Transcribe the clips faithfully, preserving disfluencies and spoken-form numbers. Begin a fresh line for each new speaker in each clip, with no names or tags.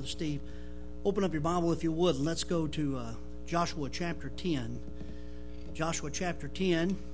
Brother Steve. Open up your Bible if you would, and let's go to uh, Joshua chapter ten. Joshua chapter ten. In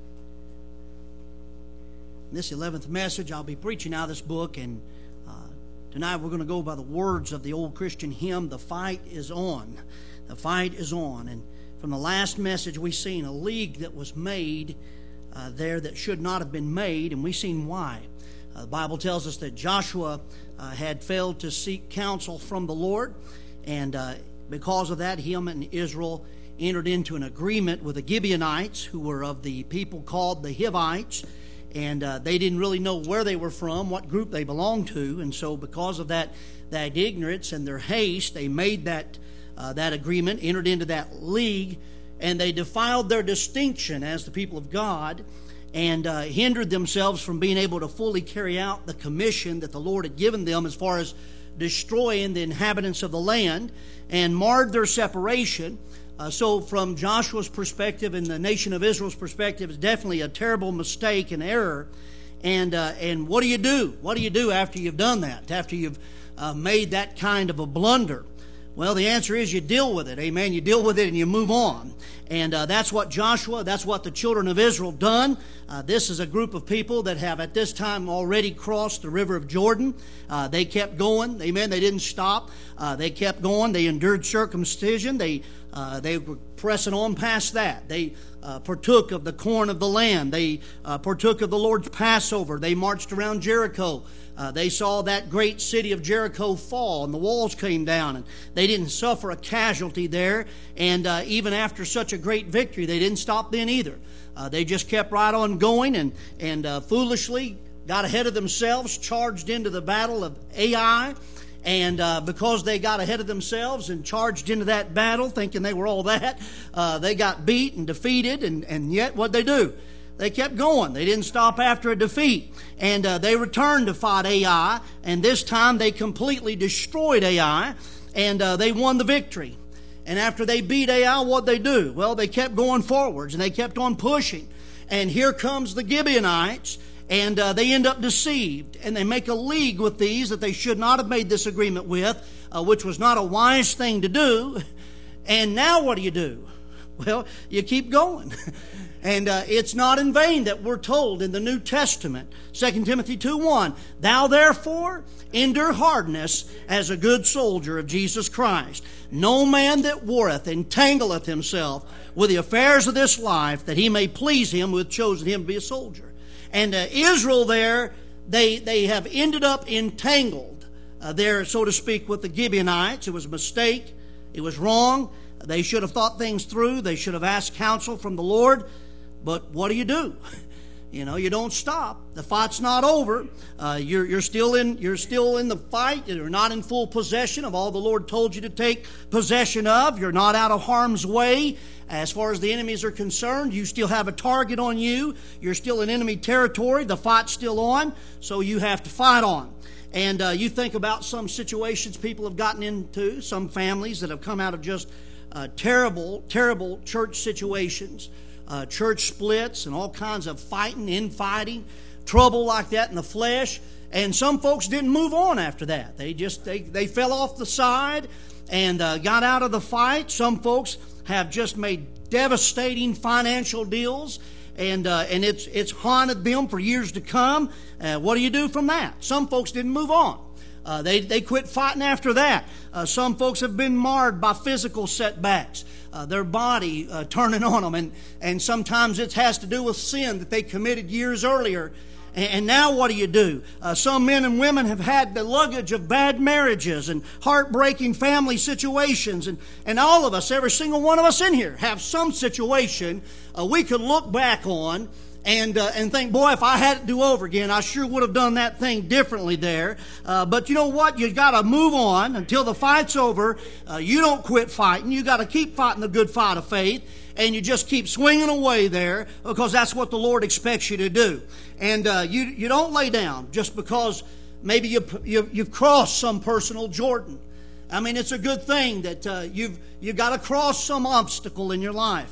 this eleventh message, I'll be preaching out of this book, and uh, tonight we're going to go by the words of the old Christian hymn, "The Fight is On." The fight is on. And from the last message, we've seen a league that was made uh, there that should not have been made, and we've seen why. Uh, the Bible tells us that Joshua uh, had failed to seek counsel from the Lord, and uh, because of that, him and Israel entered into an agreement with the Gibeonites, who were of the people called the Hivites, and uh, they didn't really know where they were from, what group they belonged to, and so because of that, that ignorance and their haste, they made that uh, that agreement, entered into that league, and they defiled their distinction as the people of God, and uh, hindered themselves from being able to fully carry out the commission that the Lord had given them as far as destroying the inhabitants of the land, and marred their separation. Uh, so from Joshua's perspective and the nation of Israel's perspective, it's definitely a terrible mistake and error. And uh, and what do you do? What do you do after you've done that? After you've uh, made that kind of a blunder? Well, the answer is you deal with it. Amen. You deal with it and you move on. And uh, that's what Joshua, that's what the children of Israel done. Uh, this is a group of people that have at this time already crossed the river of Jordan. Uh, they kept going. Amen. They didn't stop. Uh, they kept going. They endured circumcision. They uh, they were pressing on past that. They uh, partook of the corn of the land. They uh, partook of the Lord's Passover. They marched around Jericho. Uh, they saw that great city of Jericho fall, and the walls came down, and they didn't suffer a casualty there. And uh, even after such a great victory, they didn't stop then either. Uh, they just kept right on going, and and uh, foolishly got ahead of themselves, charged into the battle of Ai, and uh, because they got ahead of themselves and charged into that battle, thinking they were all that, uh, they got beat and defeated, and and yet what'd they do? They kept going. They didn't stop after a defeat. And uh, they returned to fight Ai, and this time they completely destroyed Ai, and uh, they won the victory. And after they beat Ai, what'd they do? Well, they kept going forwards, and they kept on pushing. And here comes the Gibeonites, and uh, they end up deceived. And they make a league with these that they should not have made this agreement with, uh, which was not a wise thing to do. And now what do you do? Well, you keep going. And uh, it's not in vain that we're told in the New Testament, Second Timothy two one, "Thou therefore endure hardness as a good soldier of Jesus Christ. No man that warreth entangleth himself with the affairs of this life, that he may please him who hath chosen him to be a soldier." And uh, Israel there, they, they have ended up entangled uh, there, so to speak, with the Gibeonites. It was a mistake. It was wrong. They should have thought things through. They should have asked counsel from the Lord. But what do you do? You know, you don't stop. The fight's not over. Uh, you're you're still in you're still in the fight. You're not in full possession of all the Lord told you to take possession of. You're not out of harm's way as far as the enemies are concerned. You still have a target on you. You're still in enemy territory. The fight's still on, so you have to fight on. And uh, you think about some situations people have gotten into, some families that have come out of just uh, terrible, terrible church situations. Uh, church splits and all kinds of fighting, infighting, trouble like that in the flesh. And some folks didn't move on after that. They just they, they fell off the side and uh, got out of the fight. Some folks have just made devastating financial deals, and uh, and it's it's haunted them for years to come. Uh, what do you do from that? Some folks didn't move on. Uh, they, they quit fighting after that. Uh, some folks have been marred by physical setbacks, uh, their body uh, turning on them. And, and sometimes it has to do with sin that they committed years earlier. And, and now what do you do? Uh, some men and women have had the luggage of bad marriages and heartbreaking family situations. And, and all of us, every single one of us in here, have some situation uh, we could look back on And uh, and think, boy, if I had it do over again, I sure would have done that thing differently there. Uh, but you know what? You got to move on until the fight's over. Uh, you don't quit fighting. You got to keep fighting the good fight of faith, and you just keep swinging away there because that's what the Lord expects you to do. And uh, you you don't lay down just because maybe you, you you've crossed some personal Jordan. I mean, it's a good thing that uh, you've you've got to cross some obstacle in your life.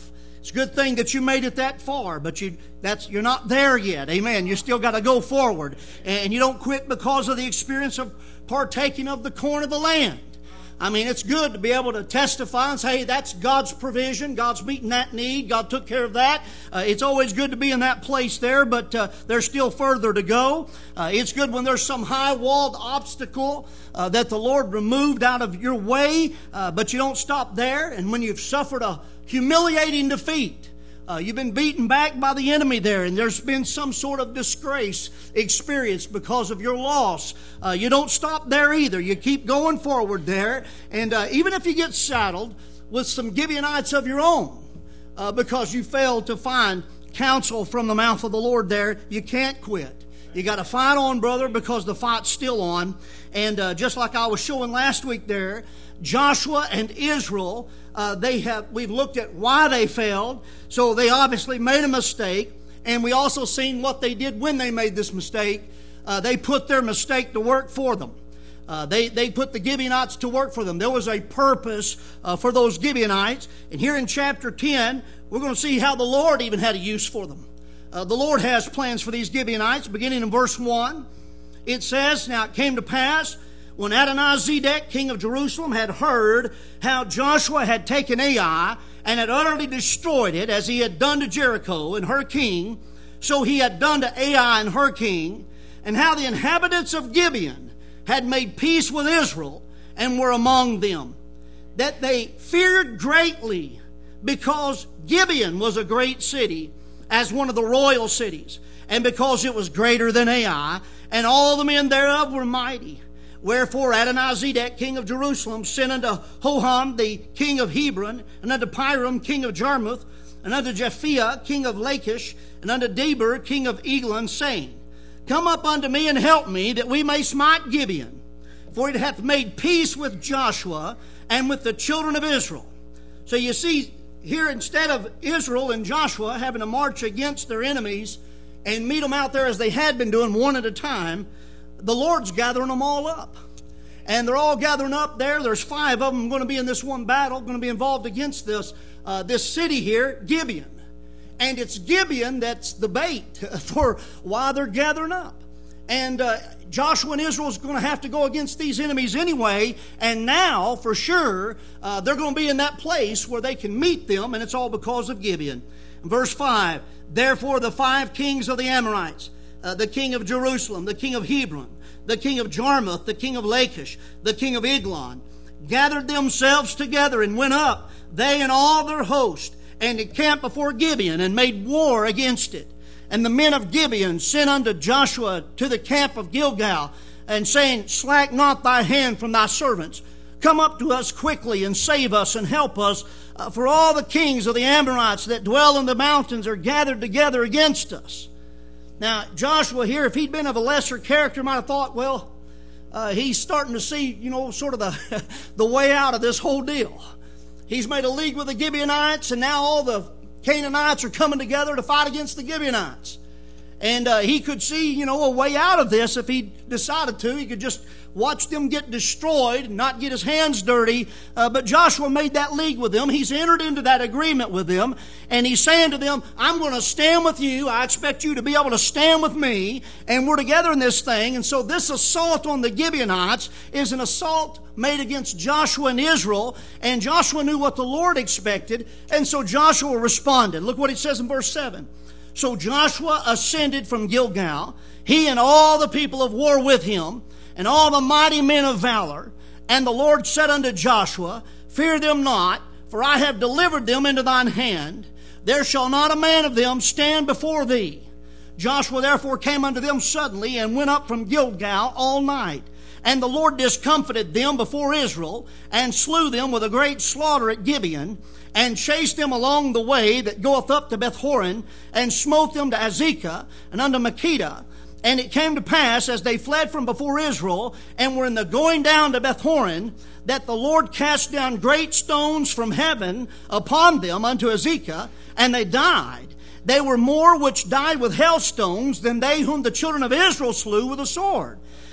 It's a good thing that you made it that far, but you that's you're not there yet. Amen. You still got to go forward. And you don't quit because of the experience of partaking of the corn of the land. I mean, it's good to be able to testify and say, hey, that's God's provision. God's meeting that need. God took care of that. Uh, it's always good to be in that place there, but uh, there's still further to go. Uh, it's good when there's some high-walled obstacle uh, that the Lord removed out of your way, uh, but you don't stop there. And when you've suffered a humiliating defeat, Uh, you've been beaten back by the enemy there, and there's been some sort of disgrace experienced because of your loss. Uh, you don't stop there either. You keep going forward there. And uh, even if you get saddled with some Gibeonites of your own, uh, because you failed to find counsel from the mouth of the Lord there, you can't quit. You got to fight on, brother, because the fight's still on. And uh, just like I was showing last week there, Joshua and Israel, uh, they have we've looked at why they failed. So they obviously made a mistake. And we also seen what they did when they made this mistake. Uh, they put their mistake to work for them. Uh, they, they put the Gibeonites to work for them. There was a purpose uh, for those Gibeonites. And here in chapter ten, we're going to see how the Lord even had a use for them. Uh, the Lord has plans for these Gibeonites. Beginning in verse one, it says, Now it came to pass, when Adonizedek, king of Jerusalem, had heard how Joshua had taken Ai and had utterly destroyed it, as he had done to Jericho and her king, so he had done to Ai and her king, and how the inhabitants of Gibeon had made peace with Israel and were among them, that they feared greatly, because Gibeon was a great city, as one of the royal cities, and because it was greater than Ai, and all the men thereof were mighty. Wherefore Adonizedek, king of Jerusalem, sent unto Hoham, the king of Hebron, and unto Piram, king of Jarmuth, and unto Japhia, king of Lachish, and unto Deber, king of Eglon, saying, Come up unto me and help me, that we may smite Gibeon. For it hath made peace with Joshua and with the children of Israel. So you see, here instead of Israel and Joshua having to march against their enemies and meet them out there as they had been doing one at a time, the Lord's gathering them all up. And they're all gathering up there. There's five of them going to be in this one battle, going to be involved against this, uh, this city here, Gibeon. And it's Gibeon that's the bait for why they're gathering up. And uh, Joshua and Israel is going to have to go against these enemies anyway. And now, for sure, uh, they're going to be in that place where they can meet them. And it's all because of Gibeon. Verse five, Therefore the five kings of the Amorites, uh, the king of Jerusalem, the king of Hebron, the king of Jarmuth, the king of Lachish, the king of Eglon, gathered themselves together and went up, they and all their host, and encamped before Gibeon and made war against it. And the men of Gibeon sent unto Joshua to the camp of Gilgal, and saying, Slack not thy hand from thy servants. Come up to us quickly and save us and help us. Uh, for all the kings of the Amorites that dwell in the mountains are gathered together against us. Now, Joshua here, if he'd been of a lesser character, might have thought, well, uh, he's starting to see, you know, sort of the, the way out of this whole deal. He's made a league with the Gibeonites, and now all the Canaanites are coming together to fight against the Gibeonites. And uh, he could see, you know, a way out of this if he decided to. He could just watch them get destroyed and not get his hands dirty. Uh, but Joshua made that league with them. He's entered into that agreement with them. And he's saying to them, I'm going to stand with you. I expect you to be able to stand with me. And we're together in this thing. And so this assault on the Gibeonites is an assault made against Joshua and Israel. And Joshua knew what the Lord expected. And so Joshua responded. Look what it says in verse seven. So Joshua ascended from Gilgal, he and all the people of war with him, and all the mighty men of valor. And the Lord said unto Joshua, Fear them not, for I have delivered them into thine hand. There shall not a man of them stand before thee. Joshua therefore came unto them suddenly, and went up from Gilgal all night. And the Lord discomfited them before Israel, and slew them with a great slaughter at Gibeon, and chased them along the way that goeth up to Beth-horon, and smote them to Azekah, and unto Makkedah. And it came to pass, as they fled from before Israel, and were in the going down to Beth-horon, that the Lord cast down great stones from heaven upon them unto Azekah, and they died. They were more which died with hailstones than they whom the children of Israel slew with a sword.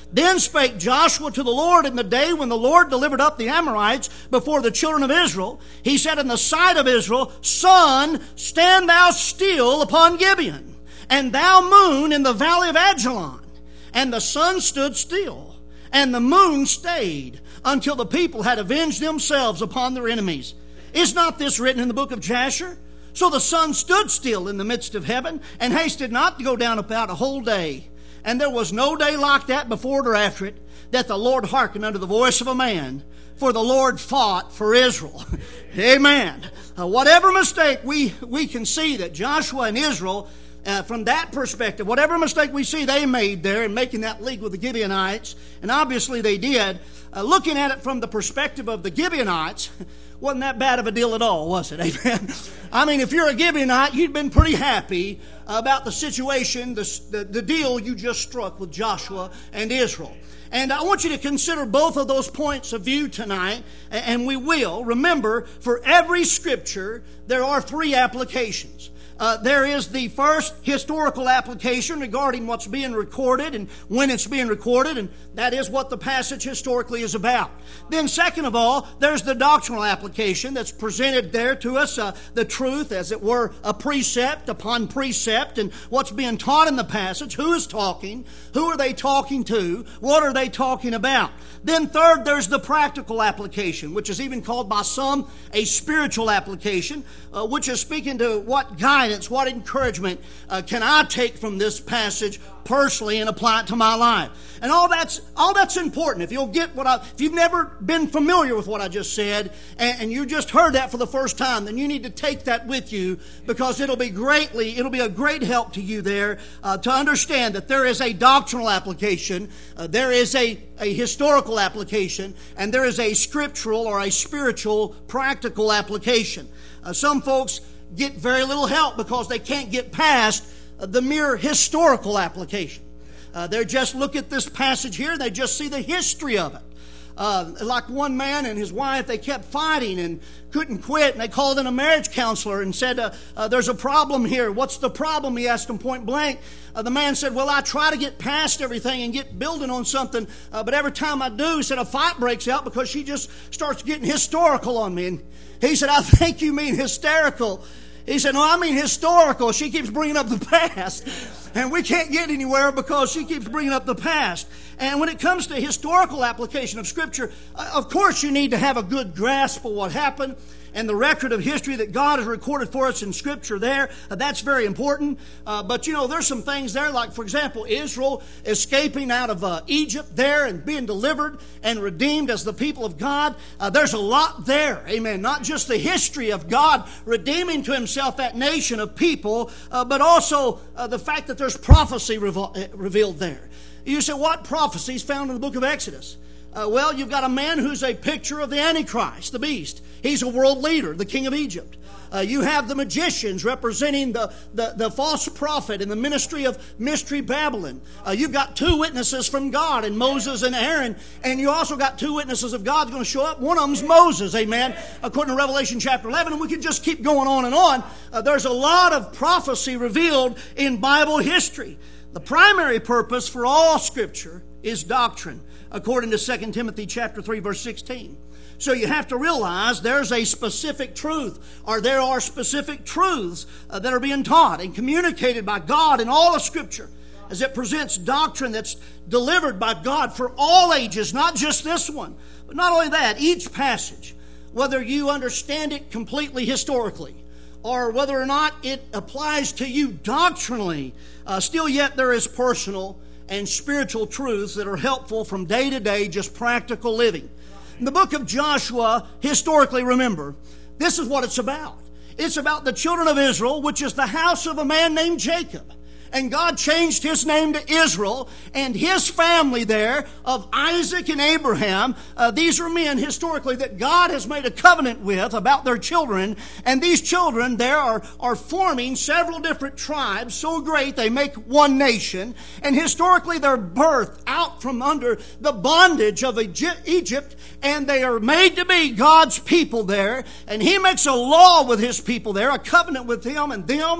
Then spake Joshua to the Lord in the day when the Lord delivered up the Amorites before the children of Israel. He said in the sight of Israel, Sun, stand thou still upon Gibeon, and thou moon in the valley of Ajalon. And the sun stood still, and the moon stayed, until the people had avenged themselves upon their enemies. Is not this written in the book of Jasher? So the sun stood still in the midst of heaven, and hasted not to go down about a whole day. And there was no day like that before it or after it, that the Lord hearkened unto the voice of a man, for the Lord fought for Israel. Amen. Uh, whatever mistake we, we can see that Joshua and Israel, uh, from that perspective, whatever mistake we see they made there in making that league with the Gibeonites, and obviously they did, uh, looking at it from the perspective of the Gibeonites, wasn't that bad of a deal at all, was it? Amen. I mean, if you're a Gibeonite, you'd been pretty happy about the situation, the, the, the deal you just struck with Joshua and Israel. And I want you to consider both of those points of view tonight, and we will. Remember, for every scripture, there are three applications. Uh, there is the first historical application regarding what's being recorded and when it's being recorded, and that is what the passage historically is about. Then second of all, there's the doctrinal application that's presented there to us, uh, the truth, as it were, a precept upon precept, and what's being taught in the passage, who is talking, who are they talking to, what are they talking about. Then third, there's the practical application, which is even called by some a spiritual application, uh, which is speaking to what guidance, what encouragement uh, can I take from this passage personally and apply it to my life. And all that's all that's important. If you'll get what I, if you've never been familiar with what I just said, and, and you just heard that for the first time, then you need to take that with you, because it'll be greatly, it'll be a great help to you there uh, to understand that there is a doctrinal application, uh, there is a, a historical application, and there is a scriptural or a spiritual practical application. Uh, some folks get very little help because they can't get past the mere historical application. Uh, they just look at this passage here, they just see the history of it. Uh, like one man and his wife, they kept fighting and couldn't quit, and they called in a marriage counselor and said, uh, uh, there's a problem here. What's the problem? He asked him point blank. Uh, the man said, well, I try to get past everything and get building on something, uh, but every time I do, he said, a fight breaks out because she just starts getting historical on me. And he said, I think you mean hysterical. He said, no, I mean historical. She keeps bringing up the past. And we can't get anywhere because she keeps bringing up the past. And when it comes to historical application of Scripture, of course you need to have a good grasp of what happened and the record of history that God has recorded for us in Scripture there. Uh, that's very important. Uh, but, you know, there's some things there, like, for example, Israel escaping out of uh, Egypt there and being delivered and redeemed as the people of God. Uh, there's a lot there, amen. Not just the history of God redeeming to Himself that nation of people, uh, but also uh, the fact that there's prophecy revo- revealed there. You say, what prophecy is found in the book of Exodus? Uh, well, you've got a man who's a picture of the Antichrist, the beast. He's a world leader, the king of Egypt. Uh, you have the magicians representing the, the, the false prophet in the ministry of Mystery Babylon. Uh, you've got two witnesses from God, and Moses and Aaron. And you also got two witnesses of God going to show up. One of them's Moses, amen, according to Revelation chapter eleven. And we could just keep going on and on. Uh, there's a lot of prophecy revealed in Bible history. The primary purpose for all Scripture is doctrine, according to Second Timothy chapter three, verse sixteen. So you have to realize there's a specific truth, or there are specific truths uh, that are being taught and communicated by God in all of Scripture, as it presents doctrine that's delivered by God for all ages, not just this one. But not only that, each passage, whether you understand it completely historically, or whether or not it applies to you doctrinally, uh, still yet there is personal and spiritual truths that are helpful from day to day, just practical living. In the book of Joshua, historically, remember, this is what it's about. It's about the children of Israel, which is the house of a man named Jacob. And God changed his name to Israel, and his family there of Isaac and Abraham, uh, these are men historically that God has made a covenant with about their children. And these children there are, are forming several different tribes so great they make one nation. And historically they're birthed out from under the bondage of Egypt, and they are made to be God's people there. And He makes a law with His people there, a covenant with them and them.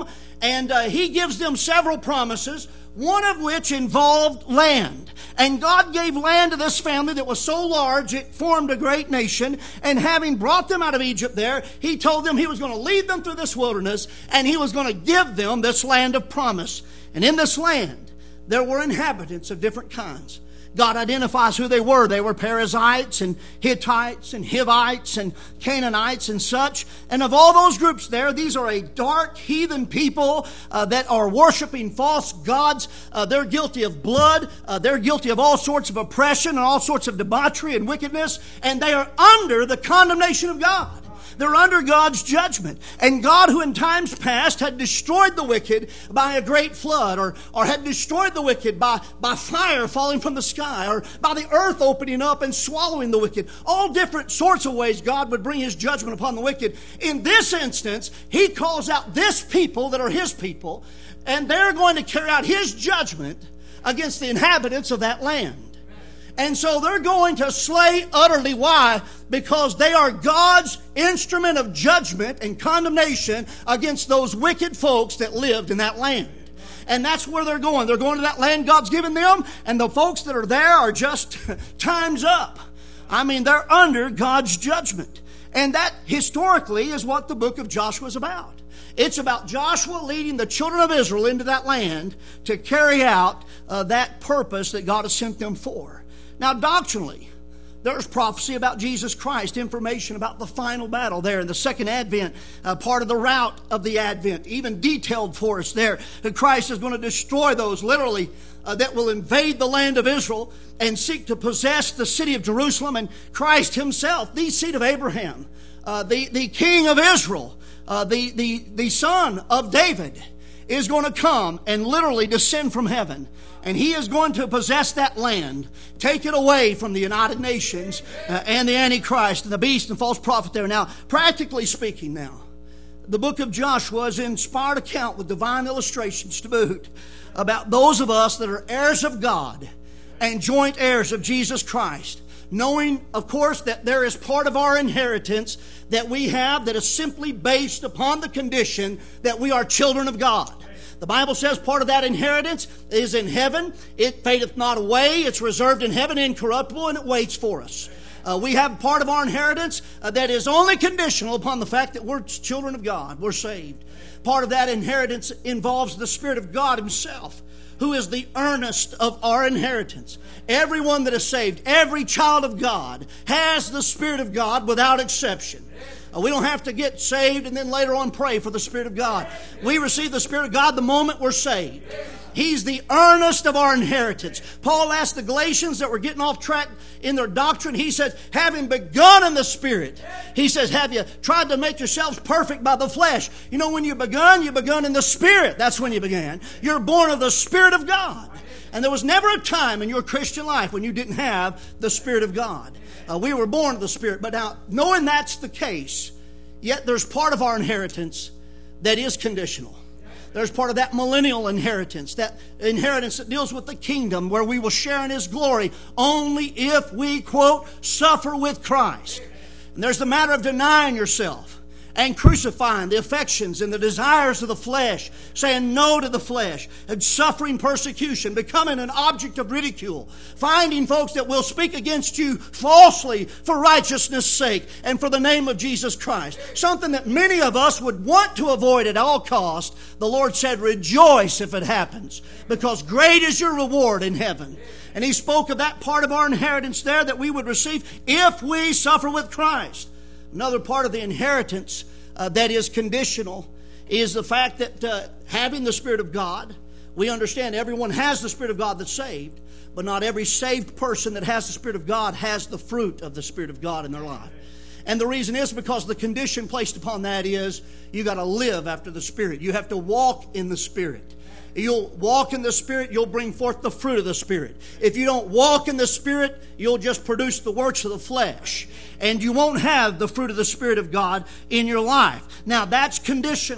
And uh, he gives them several promises, one of which involved land. And God gave land to this family that was so large it formed a great nation. And having brought them out of Egypt there, he told them he was going to lead them through this wilderness, and he was going to give them this land of promise. And in this land, there were inhabitants of different kinds. God identifies who they were. They were Perizzites and Hittites and Hivites and Canaanites and such. And of all those groups there, these are a dark heathen people uh, that are worshiping false gods. Uh, they're guilty of blood. Uh, they're guilty of all sorts of oppression and all sorts of debauchery and wickedness. And they are under the condemnation of God. They're under God's judgment. And God, who in times past had destroyed the wicked by a great flood, or, or had destroyed the wicked by, by fire falling from the sky, or by the earth opening up and swallowing the wicked, all different sorts of ways God would bring his judgment upon the wicked. In this instance, he calls out this people that are his people, and they're going to carry out his judgment against the inhabitants of that land. And so they're going to slay utterly. Why? Because they are God's instrument of judgment and condemnation against those wicked folks that lived in that land. And that's where they're going. They're going to that land God's given them, and the folks that are there are just time's up. I mean, they're under God's judgment. And that historically is what the book of Joshua is about. It's about Joshua leading the children of Israel into that land to carry out uh, that purpose that God has sent them for. Now, doctrinally, there's prophecy about Jesus Christ, information about the final battle there in the second advent, uh, part of the route of the advent, even detailed for us there. That Christ is going to destroy those, literally, uh, that will invade the land of Israel and seek to possess the city of Jerusalem. And Christ himself, the seed of Abraham, uh, the, the king of Israel, uh, the, the, the son of David, is going to come and literally descend from heaven. And he is going to possess that land, take it away from the United Nations uh, and the Antichrist and the beast and false prophet there. Now, practically speaking now, the book of Joshua is an inspired account with divine illustrations to boot about those of us that are heirs of God and joint heirs of Jesus Christ. Knowing, of course, that there is part of our inheritance that we have that is simply based upon the condition that we are children of God. The Bible says part of that inheritance is in heaven. It fadeth not away. It's reserved in heaven, incorruptible, and it waits for us. Uh, we have part of our inheritance uh, that is only conditional upon the fact that we're children of God. We're saved. Part of that inheritance involves the Spirit of God himself, who is the earnest of our inheritance. Everyone that is saved, every child of God, has the Spirit of God without exception. Uh, we don't have to get saved and then later on pray for the Spirit of God. We receive the Spirit of God the moment we're saved. He's the earnest of our inheritance. Paul asked the Galatians that were getting off track in their doctrine, he says, having begun in the Spirit, he says, have you tried to make yourselves perfect by the flesh? You know, when you begun, you begun in the Spirit. That's when you began. You're born of the Spirit of God. And there was never a time in your Christian life when you didn't have the Spirit of God. Uh, we were born of the Spirit. But now, knowing that's the case, yet there's part of our inheritance that is conditional. There's part of that millennial inheritance, that inheritance that deals with the kingdom where we will share in His glory only if we, quote, suffer with Christ. And there's the matter of denying yourself and crucifying the affections and the desires of the flesh, saying no to the flesh, and suffering persecution, becoming an object of ridicule, finding folks that will speak against you falsely for righteousness' sake and for the name of Jesus Christ. Something that many of us would want to avoid at all costs. The Lord said, rejoice if it happens, because great is your reward in heaven. And He spoke of that part of our inheritance there that we would receive if we suffer with Christ. Another part of the inheritance uh, that is conditional is the fact that uh, having the Spirit of God, we understand everyone has the Spirit of God that's saved, but not every saved person that has the Spirit of God has the fruit of the Spirit of God in their life. And the reason is because the condition placed upon that is you got to live after the Spirit. You have to walk in the Spirit. You'll walk in the Spirit, you'll bring forth the fruit of the Spirit. If you don't walk in the Spirit, you'll just produce the works of the flesh. And you won't have the fruit of the Spirit of God in your life. Now, that's conditional.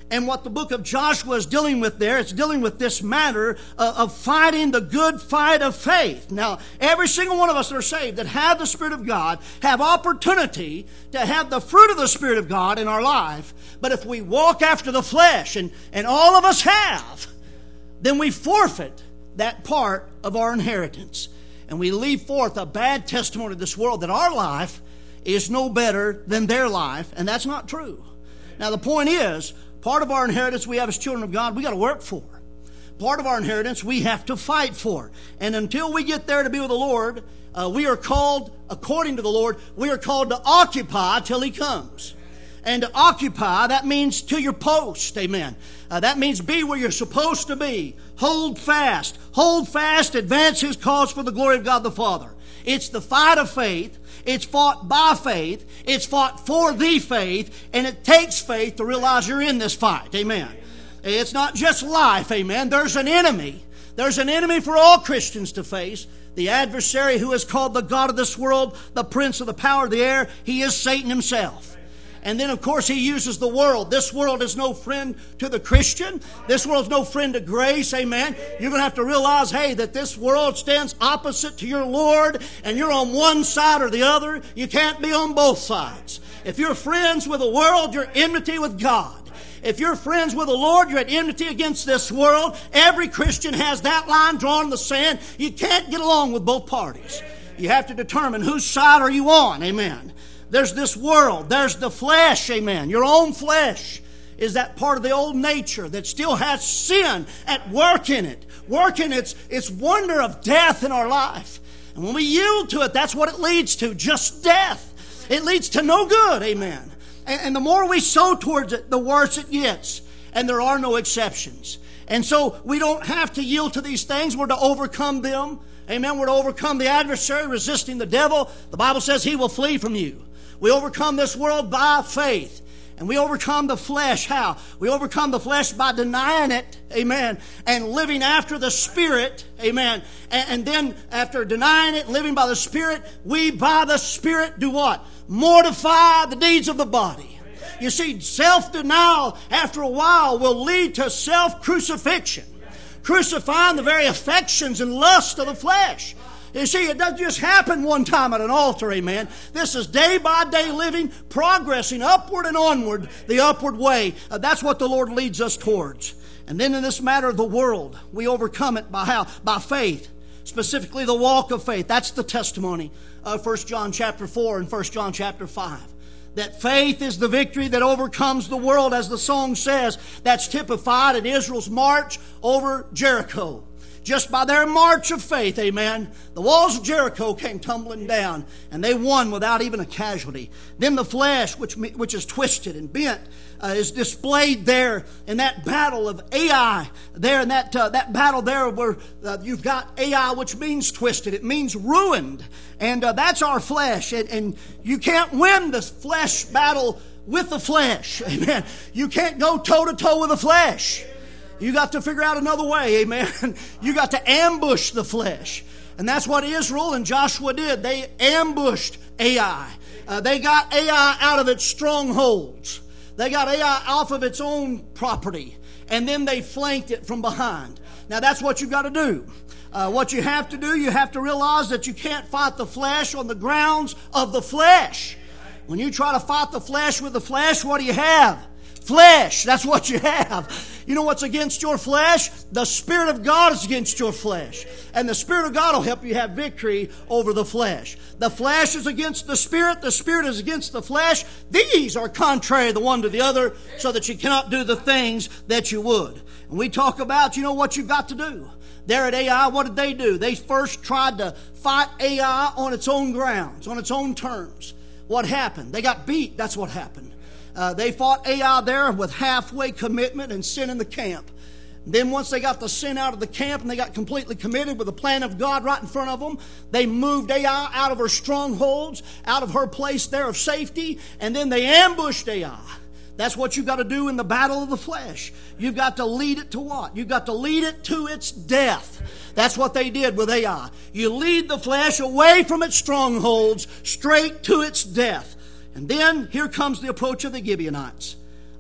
And what the book of Joshua is dealing with there, it's dealing with this matter of, of fighting the good fight of faith. Now, every single one of us that are saved, that have the Spirit of God, have opportunity to have the fruit of the Spirit of God in our life. But if we walk after the flesh, and, and all of us have, then we forfeit that part of our inheritance. And we leave forth a bad testimony to this world that our life is no better than their life. And that's not true. Now, the point is, part of our inheritance we have as children of God, we got to work for. Part of our inheritance we have to fight for. And until we get there to be with the Lord, uh, we are called, according to the Lord, we are called to occupy till He comes. And to occupy, that means to your post, amen. Uh, that means be where you're supposed to be. Hold fast. Hold fast, advance His cause for the glory of God the Father. It's the fight of faith. It's fought by faith. It's fought for the faith. And it takes faith to realize you're in this fight. Amen. It's not just life. Amen. There's an enemy. There's an enemy for all Christians to face. The adversary who is called the God of this world, the prince of the power of the air. He is Satan himself. And then, of course, he uses the world. This world is no friend to the Christian. This world's no friend to grace. Amen. You're going to have to realize, hey, that this world stands opposite to your Lord, and you're on one side or the other. You can't be on both sides. If you're friends with the world, you're enmity with God. If you're friends with the Lord, you're at enmity against this world. Every Christian has that line drawn in the sand. You can't get along with both parties. You have to determine whose side are you on. Amen. There's this world. There's the flesh. Amen. Your own flesh is that part of the old nature that still has sin at work in it. Working its, its wonder of death in our life. And when we yield to it, that's what it leads to. Just death. It leads to no good. Amen. And, and the more we sow towards it, the worse it gets. And there are no exceptions. And so we don't have to yield to these things. We're to overcome them. Amen. We're to overcome the adversary, resisting the devil. The Bible says he will flee from you. We overcome this world by faith. And we overcome the flesh. How? We overcome the flesh by denying it. Amen. And living after the Spirit. Amen. And, and then after denying it, living by the Spirit, we by the Spirit do what? Mortify the deeds of the body. You see, self-denial after a while will lead to self-crucifixion. Crucifying the very affections and lust of the flesh. You see, it doesn't just happen one time at an altar, amen. This is day by day living, progressing upward and onward, the upward way. Uh, that's what the Lord leads us towards. And then in this matter of the world, we overcome it by how? By faith. Specifically the walk of faith. That's the testimony of First John chapter four and First John chapter five. That faith is the victory that overcomes the world, as the song says. That's typified in Israel's march over Jericho. Just by their march of faith, amen, the walls of Jericho came tumbling down, and they won without even a casualty. Then the flesh, which which is twisted and bent, uh, is displayed there in that battle of Ai. There in that uh, that battle there where uh, you've got Ai, which means twisted. It means ruined, and uh, that's our flesh. And, and you can't win the flesh battle with the flesh, amen. You can't go toe to toe with the flesh. You got to figure out another way, amen. You got to ambush the flesh. And that's what Israel and Joshua did. They ambushed Ai. Uh, they got Ai out of its strongholds. They got Ai off of its own property. And then they flanked it from behind. Now that's what you got to do. Uh, what you have to do, you have to realize that you can't fight the flesh on the grounds of the flesh. When you try to fight the flesh with the flesh, what do you have? Flesh. That's what you have. You know what's against your flesh? The Spirit of God is against your flesh. And the Spirit of God will help you have victory over the flesh. The flesh is against the Spirit. The Spirit is against the flesh. These are contrary the one to the other, so that you cannot do the things that you would. And we talk about, you know what you've got to do. There at Ai, what did they do? They first tried to fight Ai on its own grounds, on its own terms. What happened? They got beat. That's what happened. Uh, they fought Ai there with halfway commitment and sin in the camp. Then once they got the sin out of the camp and they got completely committed with the plan of God right in front of them, they moved Ai out of her strongholds, out of her place there of safety, and then they ambushed Ai. That's what you've got to do in the battle of the flesh. You've got to lead it to what? You've got to lead it to its death. That's what they did with Ai. You lead the flesh away from its strongholds, straight to its death. And then here comes the approach of the Gibeonites.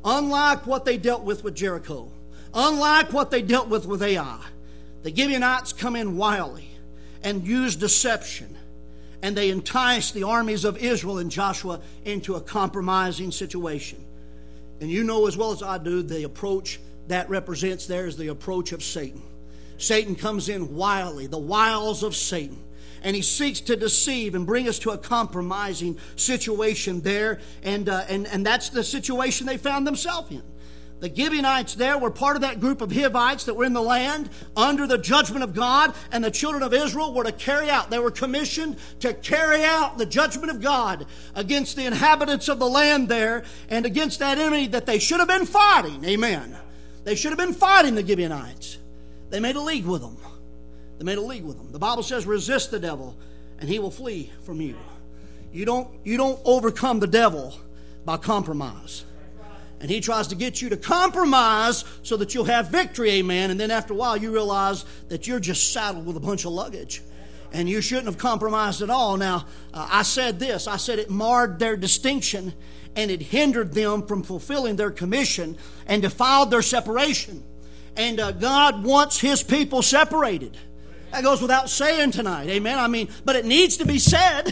Unlike what they dealt with with Jericho, unlike what they dealt with with Ai, the Gibeonites come in wildly and use deception. And they entice the armies of Israel and Joshua into a compromising situation. And you know as well as I do, the approach that represents there is the approach of Satan. Satan comes in wildly, the wiles of Satan. And he seeks to deceive and bring us to a compromising situation there. And, uh, and, and that's the situation they found themselves in. The Gibeonites there were part of that group of Hivites that were in the land under the judgment of God, and the children of Israel were to carry out. They were commissioned to carry out the judgment of God against the inhabitants of the land there and against that enemy that they should have been fighting. Amen. They should have been fighting the Gibeonites. They made a league with them. They made a league with them. The Bible says, resist the devil and he will flee from you. You don't, you don't overcome the devil by compromise. And he tries to get you to compromise so that you'll have victory, amen. And then after a while you realize that you're just saddled with a bunch of luggage. And you shouldn't have compromised at all. Now, uh, I said this. I said it marred their distinction and it hindered them from fulfilling their commission and defiled their separation. And uh, God wants His people separated. That goes without saying tonight, amen. I mean, but it needs to be said.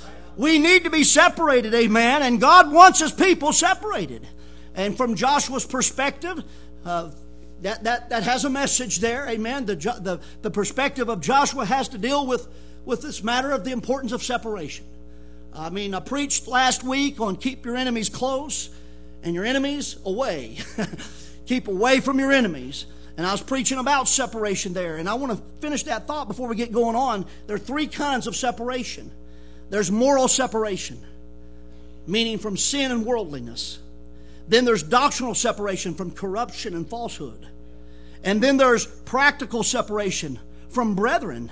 We need to be separated, amen. And God wants His people separated. And from Joshua's perspective, uh, that, that, that has a message there, amen. The, the, the perspective of Joshua has to deal with, with this matter of the importance of separation. I mean, I preached last week on keep your enemies close and your enemies away. Keep away from your enemies. And I was preaching about separation there. And I want to finish that thought before we get going on. There are three kinds of separation. There's moral separation, meaning from sin and worldliness. Then there's doctrinal separation from corruption and falsehood. And then there's practical separation from brethren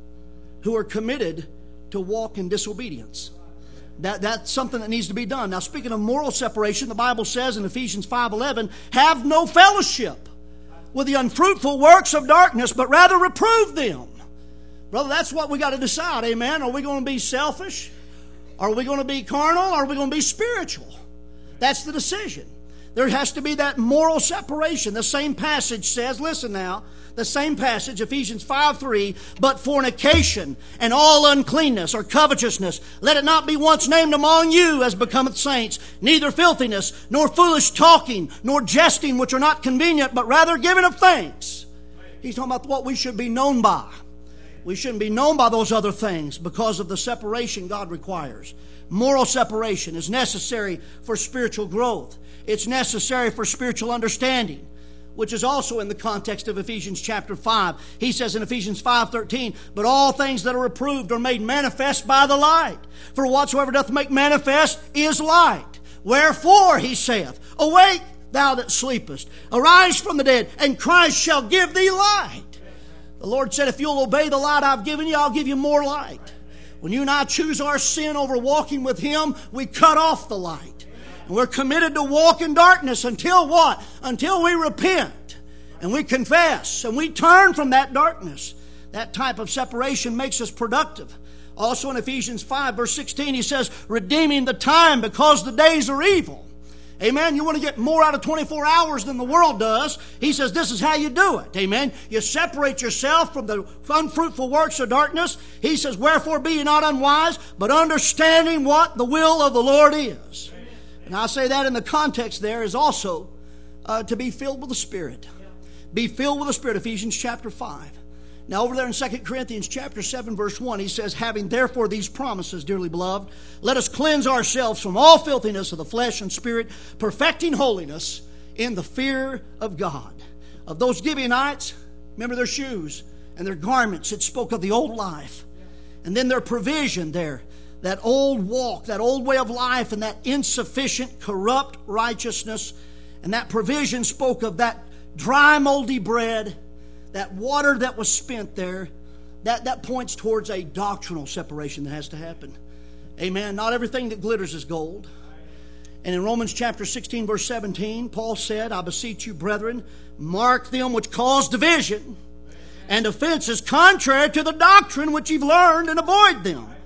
who are committed to walk in disobedience. That, that's something that needs to be done. Now, speaking of moral separation, the Bible says in Ephesians five eleven, have no fellowship with the unfruitful works of darkness, but rather reprove them. Brother, that's what we got to decide, amen. Are we going to be selfish? Are we going to be carnal? Or are we going to be spiritual? That's the decision. There has to be that moral separation. The same passage says, listen now, the same passage, Ephesians five three, but fornication and all uncleanness or covetousness, let it not be once named among you as becometh saints, neither filthiness, nor foolish talking, nor jesting, which are not convenient, but rather giving of thanks. He's talking about what we should be known by. We shouldn't be known by those other things because of the separation God requires. Moral separation is necessary for spiritual growth. It's necessary for spiritual understanding, which is also in the context of Ephesians chapter five. He says in Ephesians five thirteen, but all things that are approved are made manifest by the light. For whatsoever doth make manifest is light. Wherefore, he saith, awake, thou that sleepest, arise from the dead, and Christ shall give thee light. The Lord said, if you'll obey the light I've given you, I'll give you more light. When you and I choose our sin over walking with Him, we cut off the light. And we're committed to walk in darkness until what? Until we repent and we confess and we turn from that darkness. That type of separation makes us productive. Also in Ephesians five verse sixteen, he says, redeeming the time because the days are evil. Amen. You want to get more out of twenty-four hours than the world does. He says this is how you do it. Amen. You separate yourself from the unfruitful works of darkness. He says, wherefore be ye not unwise, but understanding what the will of the Lord is. And I say that in the context there is also uh, to be filled with the Spirit. Be filled with the Spirit, Ephesians chapter five. Now over there in Second Corinthians chapter seven verse one, he says, having therefore these promises, dearly beloved, let us cleanse ourselves from all filthiness of the flesh and spirit, perfecting holiness in the fear of God. Of those Gibeonites, remember their shoes and their garments. It spoke of the old life. And then their provision there. That old walk, that old way of life, and that insufficient, corrupt righteousness. And that provision spoke of that dry, moldy bread, that water that was spent there. That, that points towards a doctrinal separation that has to happen. Amen. Not everything that glitters is gold. And in Romans chapter sixteen, verse seventeen, Paul said, I beseech you, brethren, mark them which cause division and offenses contrary to the doctrine which you've learned, and avoid them.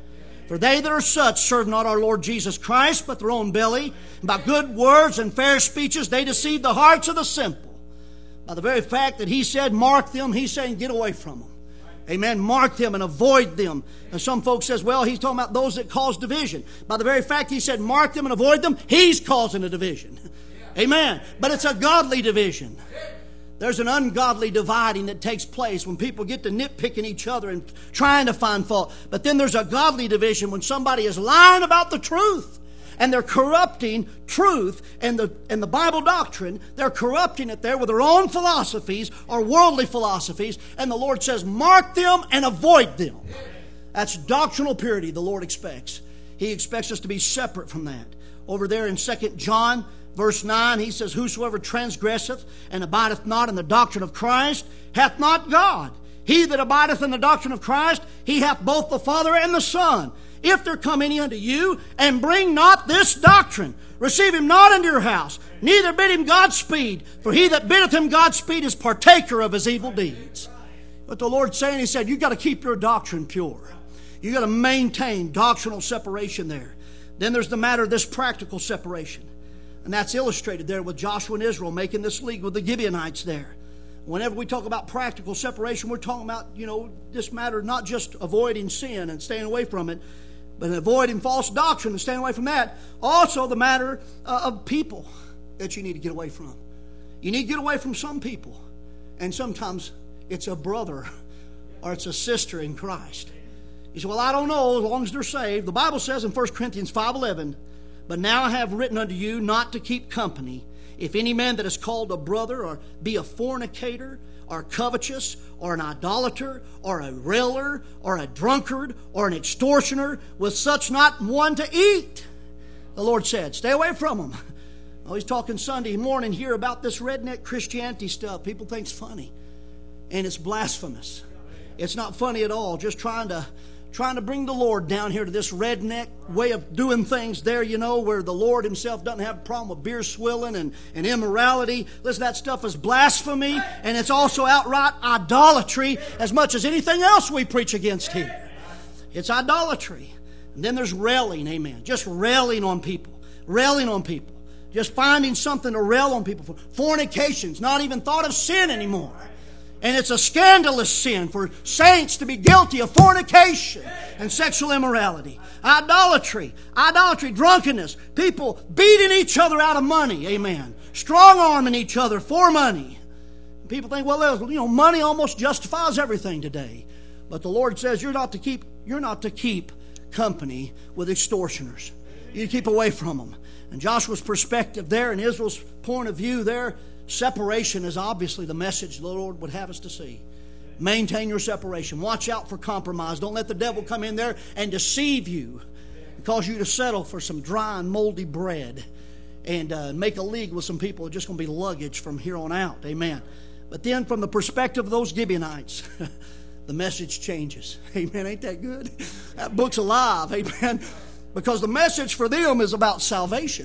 For they that are such serve not our Lord Jesus Christ, but their own belly. And by good words and fair speeches they deceive the hearts of the simple. By the very fact that he said, mark them, he's saying, get away from them. Amen. Mark them and avoid them. And some folks says, well, he's talking about those that cause division. By the very fact he said, mark them and avoid them, he's causing a division. Amen. But it's a godly division. There's an ungodly dividing that takes place when people get to nitpicking each other and trying to find fault. But then there's a godly division when somebody is lying about the truth and they're corrupting truth and the, and the Bible doctrine. They're corrupting it there with their own philosophies or worldly philosophies. And the Lord says, mark them and avoid them. That's doctrinal purity the Lord expects. He expects us to be separate from that. Over there in Second John verse nine, he says, whosoever transgresseth and abideth not in the doctrine of Christ hath not God. He that abideth in the doctrine of Christ, he hath both the Father and the Son. If there come any unto you, and bring not this doctrine, receive him not into your house, neither bid him Godspeed, for he that biddeth him Godspeed is partaker of his evil deeds. What the Lord's saying, he said, you've got to keep your doctrine pure. You've got to maintain doctrinal separation there. Then there's the matter of this practical separation. And that's illustrated there with Joshua and Israel making this league with the Gibeonites there. Whenever we talk about practical separation, we're talking about, you know, this matter not just avoiding sin and staying away from it, but avoiding false doctrine and staying away from that. Also the matter uh, of people that you need to get away from. You need to get away from some people. And sometimes it's a brother or it's a sister in Christ. You say, well, I don't know, as long as they're saved. The Bible says in First Corinthians five eleven, but now I have written unto you not to keep company, if any man that is called a brother, or be a fornicator, or covetous, or an idolater, or a railer, or a drunkard, or an extortioner, with such not one to eat. The Lord said, stay away from them. Oh, he's talking Sunday morning here about this redneck Christianity stuff. People think it's funny. And it's blasphemous. It's not funny at all. Just trying to trying to bring the Lord down here to this redneck way of doing things there, you know, where the Lord himself doesn't have a problem with beer swilling and, and immorality. Listen, that stuff is blasphemy, and it's also outright idolatry as much as anything else we preach against here. It's idolatry. And then there's railing, amen. Just railing on people. Railing on people. Just finding something to rail on people for. Fornication's not even thought of sin anymore. And it's a scandalous sin for saints to be guilty of fornication and sexual immorality. Idolatry. Idolatry, drunkenness. People beating each other out of money. Amen. Strong-arming each other for money. People think, well, you know, money almost justifies everything today. But the Lord says you're not to keep, you're not to keep company with extortioners. You keep away from them. And Joshua's perspective there and Israel's point of view there, separation is obviously the message the Lord would have us to see. Maintain your separation. Watch out for compromise. Don't let the devil come in there and deceive you and cause you to settle for some dry and moldy bread and uh, make a league with some people who are just going to be luggage from here on out. Amen. But then from the perspective of those Gibeonites, the message changes. Amen. Ain't that good? That book's alive. Amen. Because the message for them is about salvation.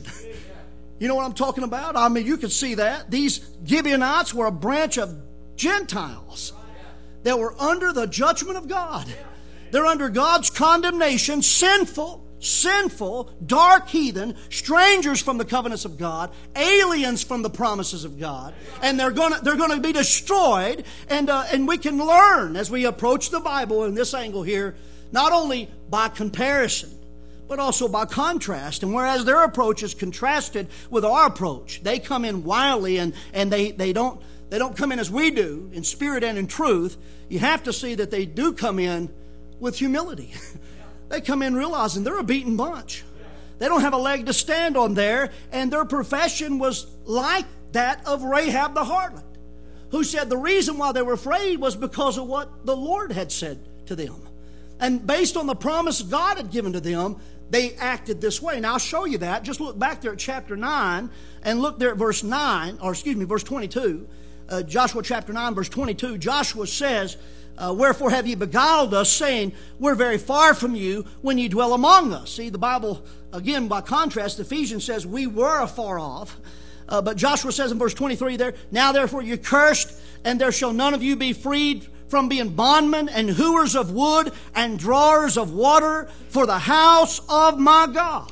You know what I'm talking about? I mean, you could see that. These Gibeonites were a branch of Gentiles that were under the judgment of God. They're under God's condemnation, sinful, sinful, dark heathen, strangers from the covenants of God, aliens from the promises of God. And they're going to, they're going to be destroyed. And, uh, and we can learn as we approach the Bible in this angle here, not only by comparison, but also by contrast. And whereas their approach is contrasted with our approach, they come in wildly and, and they, they don't they don't come in as we do, in spirit and in truth. You have to see that they do come in with humility. They come in realizing they're a beaten bunch. They don't have a leg to stand on there, and their profession was like that of Rahab the harlot, who said the reason why they were afraid was because of what the Lord had said to them. And based on the promise God had given to them, they acted this way. Now, I'll show you that. Just look back there at chapter nine and look there at verse nine, or excuse me, verse twenty-two. Uh, Joshua chapter nine, verse twenty-two. Joshua says, uh, wherefore have ye beguiled us, saying, we're very far from you when ye dwell among us. See, the Bible, again, by contrast, Ephesians says we were afar off. Uh, but Joshua says in verse twenty-three there, now therefore you're cursed, and there shall none of you be freed from being bondmen and hewers of wood and drawers of water for the house of my God.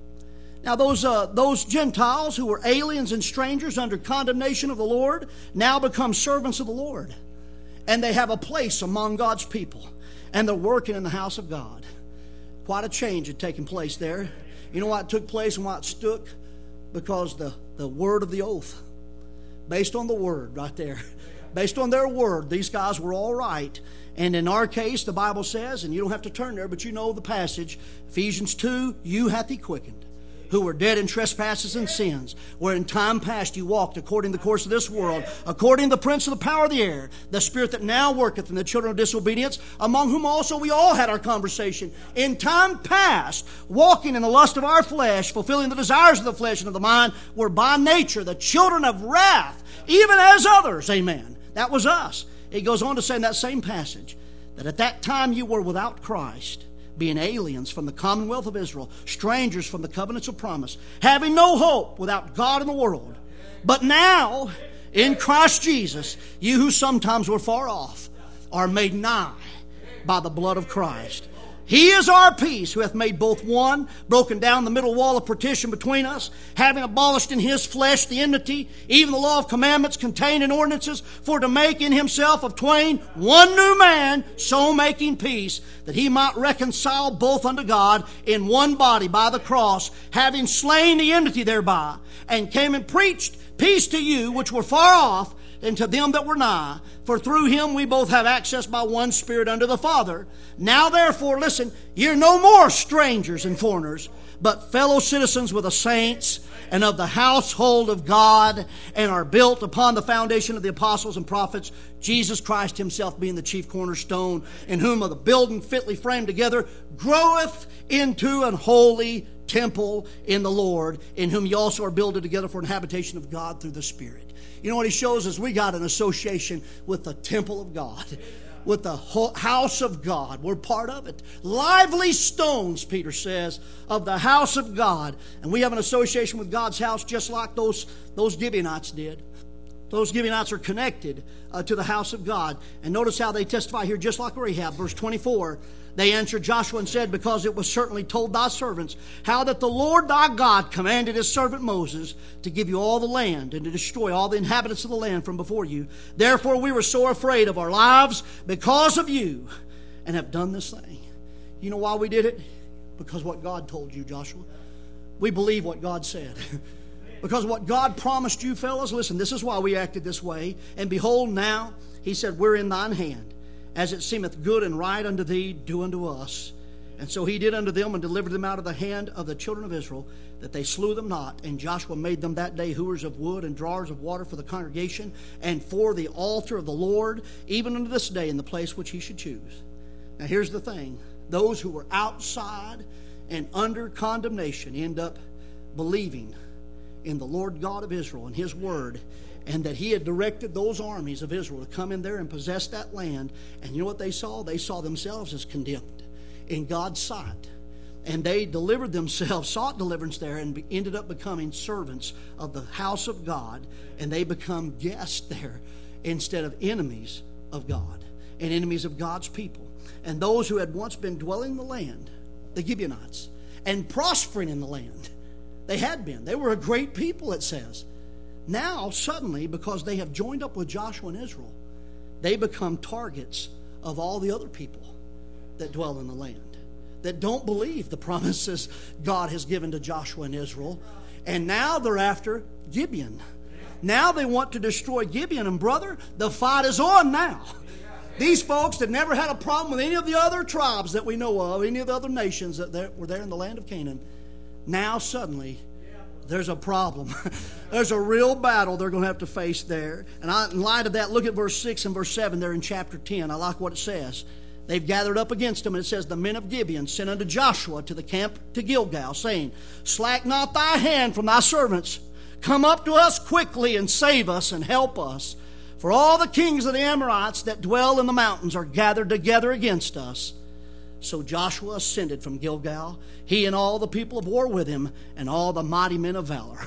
Now those uh, those Gentiles who were aliens and strangers under condemnation of the Lord now become servants of the Lord. And they have a place among God's people. And they're working in the house of God. Quite a change had taken place there. You know why it took place and why it stuck? Because the, the word of the oath. Based on the word right there. Based on their word, these guys were all right. And in our case, the Bible says, and you don't have to turn there, but you know the passage, Ephesians two, you hath he quickened, who were dead in trespasses and sins, where in time past you walked according to the course of this world, according to the prince of the power of the air, the spirit that now worketh in the children of disobedience, among whom also we all had our conversation. In time past, walking in the lust of our flesh, fulfilling the desires of the flesh and of the mind, were by nature the children of wrath, even as others. Amen. That was us. He goes on to say in that same passage, that at that time you were without Christ, being aliens from the commonwealth of Israel, strangers from the covenants of promise, having no hope, without God in the world. But now, in Christ Jesus, you who sometimes were far off are made nigh by the blood of Christ. He is our peace, who hath made both one, broken down the middle wall of partition between us, having abolished in his flesh the enmity, even the law of commandments contained in ordinances, for to make in himself of twain one new man, so making peace, that he might reconcile both unto God in one body by the cross, having slain the enmity thereby, and came and preached peace to you which were far off, and to them that were nigh. For through him we both have access by one Spirit unto the Father. Now therefore, listen, you're no more strangers and foreigners, but fellow citizens with the saints and of the household of God, and are built upon the foundation of the apostles and prophets, Jesus Christ himself being the chief cornerstone, in whom of the building fitly framed together groweth into an holy temple in the Lord, in whom you also are builded together for an habitation of God through the Spirit. You know what he shows us? We got an association with the temple of God, with the house of God. We're part of it. Lively stones, Peter says, of the house of God. And we have an association with God's house just like those, those Gibeonites did. Those Gibeonites are connected uh, to the house of God. And notice how they testify here, just like Rahab, verse twenty-four. They answered Joshua and said, because it was certainly told thy servants, how that the Lord thy God commanded his servant Moses to give you all the land and to destroy all the inhabitants of the land from before you. Therefore we were sore afraid of our lives because of you, and have done this thing. You know why we did it? Because what God told you, Joshua. We believe what God said. Because what God promised you, fellas, listen, this is why we acted this way. And behold, now, he said, we're in thine hand. As it seemeth good and right unto thee, do unto us. And so he did unto them, and delivered them out of the hand of the children of Israel, that they slew them not. And Joshua made them that day hewers of wood and drawers of water for the congregation, and for the altar of the Lord, even unto this day, in the place which he should choose. Now here's the thing. Those who were outside and under condemnation end up believing in the Lord God of Israel and his word, and that he had directed those armies of Israel to come in there and possess that land. And you know what they saw? They saw themselves as condemned in God's sight. And they delivered themselves, sought deliverance there, and ended up becoming servants of the house of God. And they become guests there instead of enemies of God and enemies of God's people. And those who had once been dwelling in the land, the Gibeonites, and prospering in the land, they had been. They were a great people, it says. Now, suddenly, because they have joined up with Joshua and Israel, they become targets of all the other people that dwell in the land, that don't believe the promises God has given to Joshua and Israel. And now they're after Gibeon. Now they want to destroy Gibeon. And brother, the fight is on now. These folks that never had a problem with any of the other tribes that we know of, any of the other nations that were there in the land of Canaan, now suddenly there's a problem. There's a real battle they're going to have to face there. And I, in light of that, look at verse six and verse seven there in chapter ten. I like what it says. They've gathered up against them, and it says, the men of Gibeon sent unto Joshua to the camp to Gilgal, saying, slack not thy hand from thy servants. Come up to us quickly and save us and help us. For all the kings of the Amorites that dwell in the mountains are gathered together against us. So Joshua ascended from Gilgal, he and all the people of war with him, and all the mighty men of valor.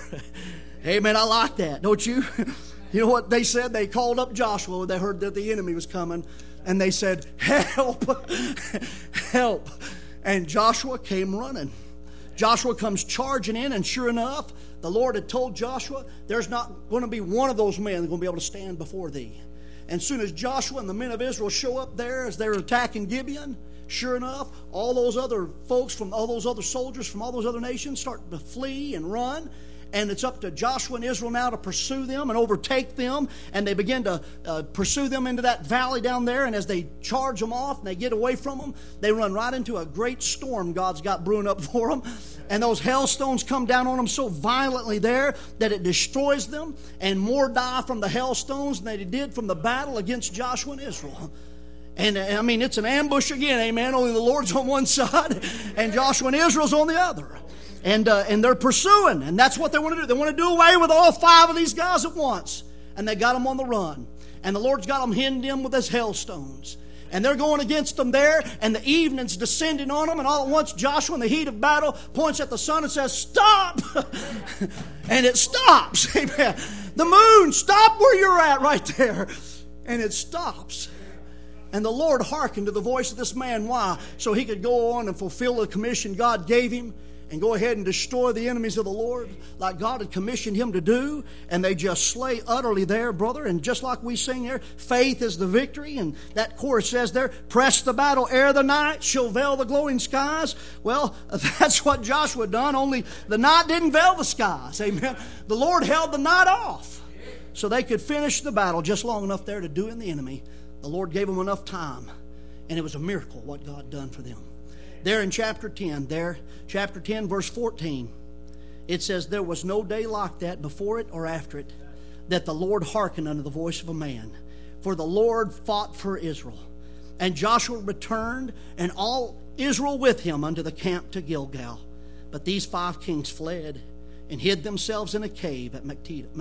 Amen. I like that, don't you? You know what they said? They called up Joshua when they heard that the enemy was coming. And they said, help, help. And Joshua came running. Joshua comes charging in, and sure enough, the Lord had told Joshua, there's not going to be one of those men that's going to be able to stand before thee. And soon as Joshua and the men of Israel show up there as they're attacking Gibeon, sure enough, all those other folks from all those other soldiers from all those other nations start to flee and run. And it's up to Joshua and Israel now to pursue them and overtake them. And they begin to uh, pursue them into that valley down there. And as they charge them off and they get away from them, they run right into a great storm God's got brewing up for them. And those hailstones come down on them so violently there that it destroys them. And more die from the hailstones than they did from the battle against Joshua and Israel. And I mean, it's an ambush again, amen. Only the Lord's on one side and Joshua and Israel's on the other. And uh, and they're pursuing, and that's what they want to do. They want to do away with all five of these guys at once. And they got them on the run. And the Lord's got them hidden in with his hailstones. And they're going against them there, and the evening's descending on them, and all at once Joshua in the heat of battle points at the sun and says, stop! And it stops. Amen. The moon, stop where you're at right there. And it stops. And the Lord hearkened to the voice of this man. Why? So he could go on and fulfill the commission God gave him and go ahead and destroy the enemies of the Lord like God had commissioned him to do. And they just slay utterly there, brother. And just like we sing there, faith is the victory. And that chorus says there, press the battle ere the night shall veil the glowing skies. Well, that's what Joshua done, only the night didn't veil the skies. Amen. The Lord held the night off so they could finish the battle just long enough there to do in the enemy. The Lord gave them enough time. And it was a miracle what God done for them. There in chapter ten, there, chapter ten, verse fourteen, it says, there was no day like that before it or after it, that the Lord hearkened unto the voice of a man. For the Lord fought for Israel. And Joshua returned, and all Israel with him unto the camp to Gilgal. But these five kings fled, and hid themselves in a cave at Makkedah.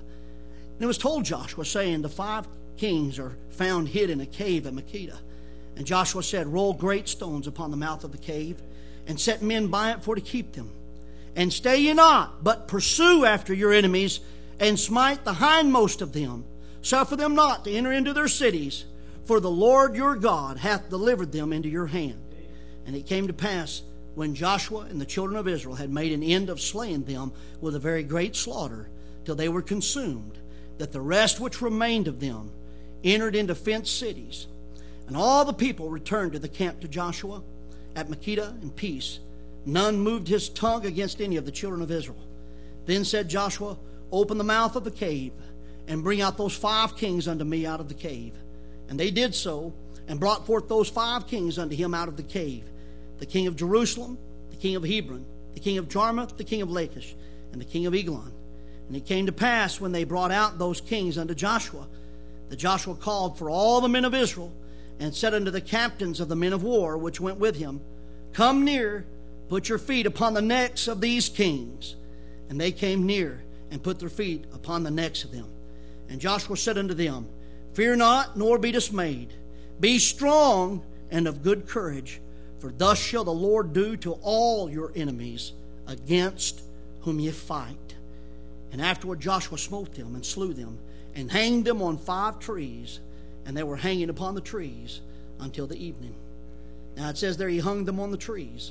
And it was told Joshua, saying, the five kings are found hid in a cave at Makkedah. And Joshua said, roll great stones upon the mouth of the cave, and set men by it for to keep them. And stay ye not, but pursue after your enemies, and smite the hindmost of them. Suffer them not to enter into their cities, for the Lord your God hath delivered them into your hand. And it came to pass, when Joshua and the children of Israel had made an end of slaying them with a very great slaughter, till they were consumed, that the rest which remained of them entered into fenced cities. And all the people returned to the camp to Joshua at Makkedah in peace. None moved his tongue against any of the children of Israel. Then said Joshua, open the mouth of the cave, and bring out those five kings unto me out of the cave. And they did so, and brought forth those five kings unto him out of the cave. The king of Jerusalem, the king of Hebron, the king of Jarmuth, the king of Lachish, and the king of Eglon. And it came to pass, when they brought out those kings unto Joshua, that Joshua called for all the men of Israel, and said unto the captains of the men of war which went with him, come near, put your feet upon the necks of these kings. And they came near, and put their feet upon the necks of them. And Joshua said unto them, fear not, nor be dismayed. Be strong and of good courage, for thus shall the Lord do to all your enemies against whom ye fight. And afterward Joshua smote them, and slew them, and hanged them on five trees. And they were hanging upon the trees until the evening. Now it says there he hung them on the trees.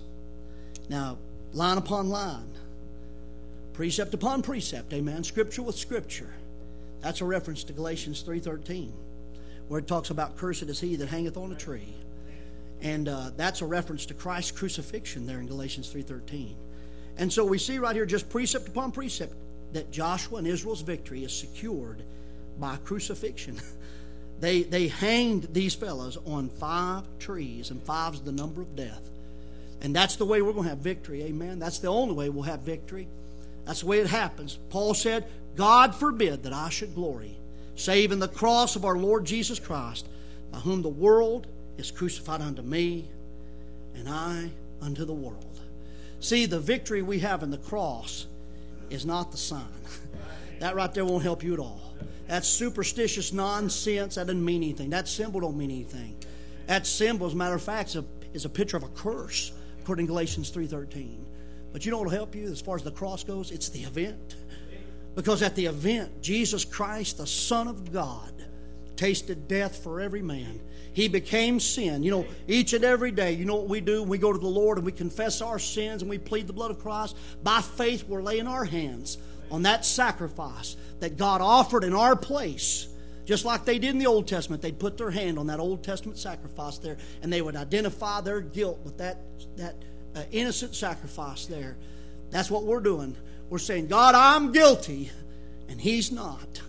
Now, line upon line, precept upon precept, amen, scripture with scripture. That's a reference to Galatians three thirteen, where it talks about cursed is he that hangeth on a tree. And uh, that's a reference to Christ's crucifixion there in Galatians three thirteen. And so we see right here just precept upon precept that Joshua and Israel's victory is secured by crucifixion. They they hanged these fellows on five trees, and five's the number of death. And that's the way we're going to have victory, amen? That's the only way we'll have victory. That's the way it happens. Paul said, God forbid that I should glory, save in the cross of our Lord Jesus Christ, by whom the world is crucified unto me, and I unto the world. See, the victory we have in the cross is not the sign. That right there won't help you at all. That's superstitious nonsense. That doesn't mean anything. That symbol don't mean anything. That symbol, as a matter of fact, is a, is a picture of a curse, according to Galatians three thirteen. But you know what will help you as far as the cross goes? It's the event. Because at the event, Jesus Christ, the Son of God, tasted death for every man. He became sin. You know, each and every day, you know what we do? We go to the Lord and we confess our sins and we plead the blood of Christ. By faith, we're laying our hands on that sacrifice that God offered in our place. Just like they did in the Old Testament, they'd put their hand on that Old Testament sacrifice there, and they would identify their guilt with that, that uh, innocent sacrifice there. That's what we're doing. We're saying, God, I'm guilty, and He's not.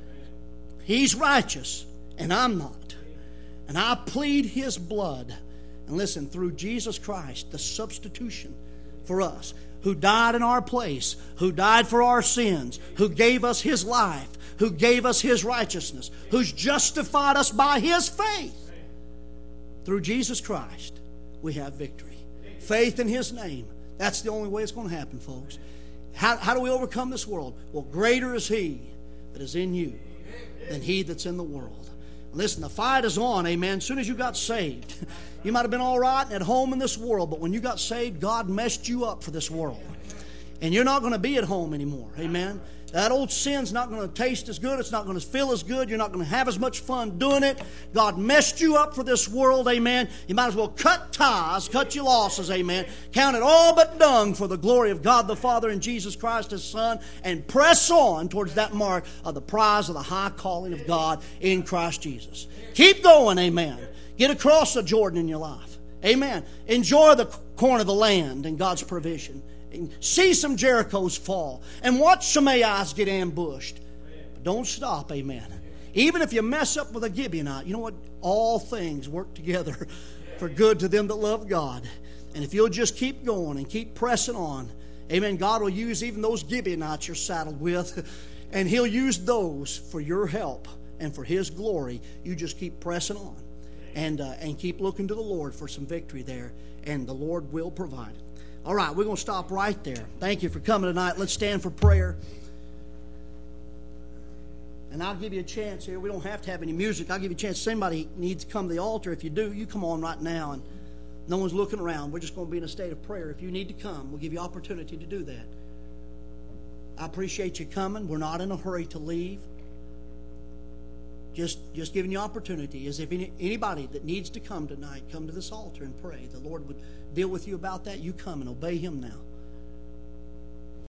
He's righteous, and I'm not. And I plead His blood. And listen, through Jesus Christ, the substitution for us, who died in our place, who died for our sins, who gave us His life, who gave us His righteousness, who's justified us by His faith. Through Jesus Christ, we have victory. Faith in His name. That's the only way it's going to happen, folks. How, how do we overcome this world? Well, greater is He that is in you than he that's in the world. Listen, the fight is on, amen. As soon as you got saved, you might have been all right at home in this world, but when you got saved, God messed you up for this world. And you're not going to be at home anymore, amen. That old sin's not going to taste as good. It's not going to feel as good. You're not going to have as much fun doing it. God messed you up for this world, amen. You might as well cut ties, cut your losses, amen. Count it all but dung for the glory of God the Father and Jesus Christ His Son, and press on towards that mark of the prize of the high calling of God in Christ Jesus. Keep going, amen. Get across the Jordan in your life, amen. Enjoy the corn of the land and God's provision. See some Jerichos fall and watch some Ai's get ambushed. But don't stop, amen. Even if you mess up with a Gibeonite, you know what? All things work together for good to them that love God. And if you'll just keep going and keep pressing on, amen, God will use even those Gibeonites you're saddled with, and He'll use those for your help and for His glory. You just keep pressing on and, uh, and keep looking to the Lord for some victory there, and the Lord will provide it. All right, we're going to stop right there. Thank you for coming tonight. Let's stand for prayer. And I'll give you a chance here. We don't have to have any music. I'll give you a chance. Somebody needs to come to the altar. If you do, you come on right now. And no one's looking around. We're just going to be in a state of prayer. If you need to come, we'll give you opportunity to do that. I appreciate you coming. We're not in a hurry to leave. Just, just giving you opportunity. As if any, anybody that needs to come tonight, come to this altar and pray. The Lord would deal with you about that. You come and obey Him now.